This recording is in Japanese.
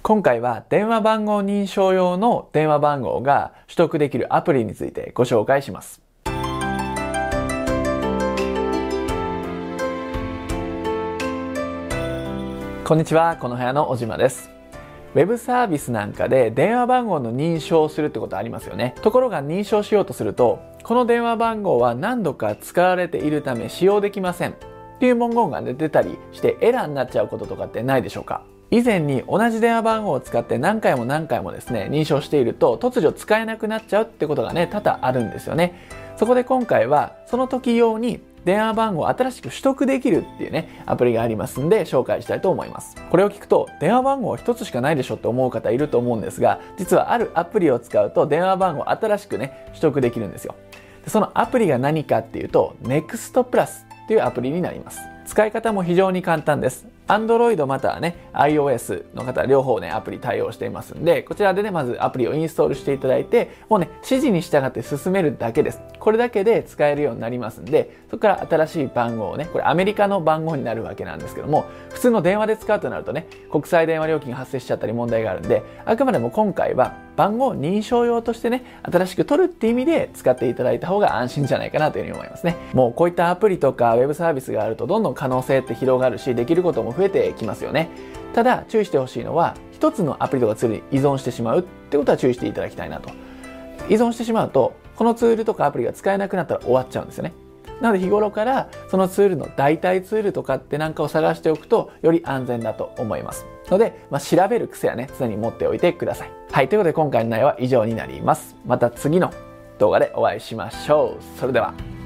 今回は電話番号認証用の電話番号が取得できるアプリについてご紹介します。こんにちは、この部屋の小島です。ウェブサービスなんかで電話番号の認証をするってことありますよね。ところが認証しようとすると、この電話番号は何度か使われているため使用できませんっていう文言が出たりしてエラーになっちゃうこととかってないでしょうか。以前に同じ電話番号を使って何回もですね、認証していると突如使えなくなっちゃうってことが多々あるんですよね。そこで今回はその時用に電話番号を新しく取得できるっていうアプリがありますんで紹介したいと思います。これを聞くと電話番号一つしかないでしょって思う方いると思うんですが、実はあるアプリを使うと電話番号を新しく取得できるんですよ。でそのアプリが何かっていうと NEXT Plus っていうアプリになります。使い方も非常に簡単です。Android またはiOS の方両方アプリ対応していますんで、こちらでまずアプリをインストールしていただいて、もう指示に従って進めるだけです。これだけで使えるようになりますんで、そこから新しい番号をこれアメリカの番号になるわけなんですけども、普通の電話で使うとなると国際電話料金が発生しちゃったり問題があるんで、あくまでも今回は番号認証用として新しく取るって意味で使っていただいた方が安心じゃないかなというふうに思いますね。もうこういったアプリとかウェブサービスがあるとどんどん可能性って広がるし、できることも増えてきますよね。ただ注意してほしいのは、一つのアプリとかツールに依存してしまうってことは注意していただきたいなと。依存してしまうとこのツールとかアプリが使えなくなったら終わっちゃうんですよね。なので日頃からそのツールの代替ツールとかってなんかを探しておくとより安全だと思いますので、調べる癖は常に持っておいてください。はい、ということで今回の内容は以上になります。また次の動画でお会いしましょう。それでは。